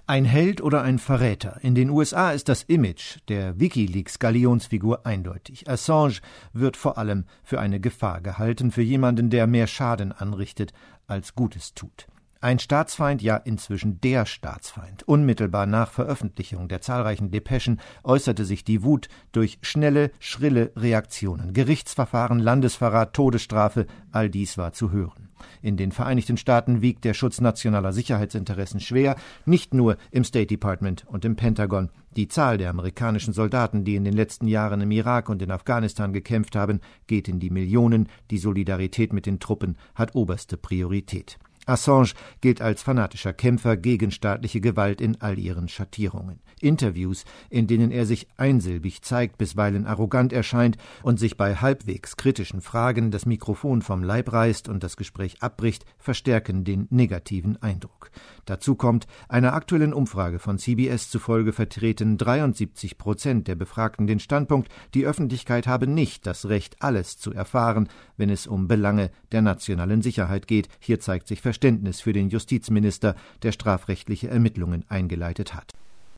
Ein Held oder ein Verräter? In den USA ist das Image der WikiLeaks-Galionsfigur eindeutig. Assange wird vor allem für eine Gefahr gehalten, für jemanden, der mehr Schaden anrichtet, als Gutes tut. Ein Staatsfeind, ja inzwischen der Staatsfeind. Unmittelbar nach Veröffentlichung der zahlreichen Depeschen äußerte sich die Wut durch schnelle, schrille Reaktionen. Gerichtsverfahren, Landesverrat, Todesstrafe, all dies war zu hören. In den Vereinigten Staaten wiegt der Schutz nationaler Sicherheitsinteressen schwer, nicht nur im State Department und im Pentagon. Die Zahl der amerikanischen Soldaten, die in den letzten Jahren im Irak und in Afghanistan gekämpft haben, geht in die Millionen. Die Solidarität mit den Truppen hat oberste Priorität. Assange gilt als fanatischer Kämpfer gegen staatliche Gewalt in all ihren Schattierungen. Interviews, in denen er sich einsilbig zeigt, bisweilen arrogant erscheint und sich bei halbwegs kritischen Fragen das Mikrofon vom Leib reißt und das Gespräch abbricht, verstärken den negativen Eindruck. Dazu kommt, einer aktuellen Umfrage von CBS zufolge vertreten 73% der Befragten den Standpunkt, die Öffentlichkeit habe nicht das Recht, alles zu erfahren, wenn es um Belange der nationalen Sicherheit geht. Hier zeigt sich Verständnis für den Justizminister, der strafrechtliche Ermittlungen eingeleitet hat.